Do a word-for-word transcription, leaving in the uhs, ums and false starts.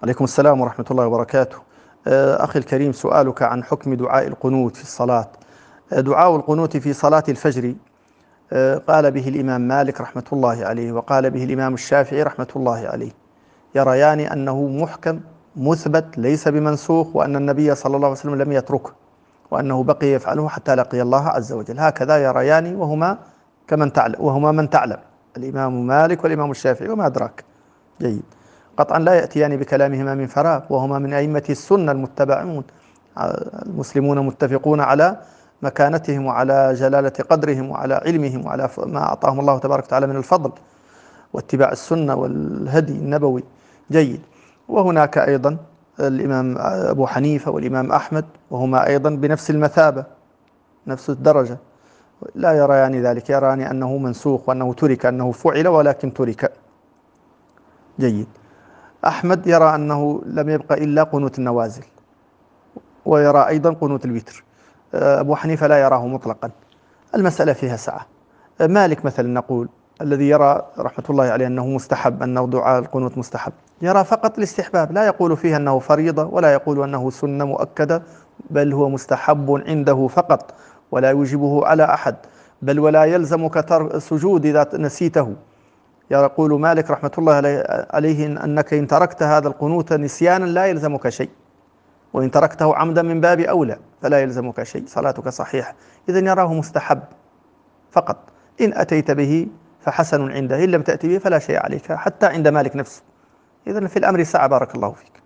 عليكم السلام ورحمة الله وبركاته. آه، أخي الكريم، سؤالك عن حكم دعاء القنوت في الصلاة. آه، دعاء القنوت في صلاة الفجر آه، قال به الإمام مالك رحمة الله عليه، وقال به الإمام الشافعي رحمة الله عليه، يريان أنه محكم مثبت ليس بمنسوخ، وأن النبي صلى الله عليه وسلم لم يتركه، وأنه بقي يفعله حتى لقي الله عز وجل. هكذا يريان، وهما كمن تعلم وهما من تعلم الإمام مالك والإمام الشافعي وما أدراك. جيد. قطعا لا يأتيان بكلامهما من فراغ، وهما من أئمة السنة المتبعون. المسلمون متفقون على مكانتهم وعلى جلالة قدرهم وعلى علمهم وعلى ما أعطاهم الله تبارك وتعالى من الفضل واتباع السنة والهدي النبوي. جيد. وهناك أيضا الإمام أبو حنيفة والإمام أحمد، وهما أيضا بنفس المثابة، نفس الدرجة. لا يريان ذلك، يران أنه منسوخ وأنه ترك، أنه فعل ولكن ترك. جيد. أحمد يرى أنه لم يبق إلا قنوت النوازل، ويرى أيضا قنوت الوتر. أبو حنيفة لا يراه مطلقا. المسألة فيها سعة. مالك مثلا نقول، الذي يرى رحمة الله عليه أنه مستحب، أنه دعاء القنوت مستحب، يرى فقط الاستحباب، لا يقول فيه أنه فريضة ولا يقول أنه سنة مؤكدة، بل هو مستحب عنده فقط، ولا يوجبه على أحد، بل ولا يلزمك سجود إذا نسيته. يقول مالك رحمة الله عليه إن أنك إن تركت هذا القنوت نسيانا لا يلزمك شيء، وإن تركته عمدا من باب أولى فلا يلزمك شيء، صلاتك صحيحة. إذن يراه مستحب فقط. إن أتيت به فحسن عنده، إن لم تأتي به فلا شيء عليك، حتى عند مالك نفسه. إذن في الأمر سعة، بارك الله فيك.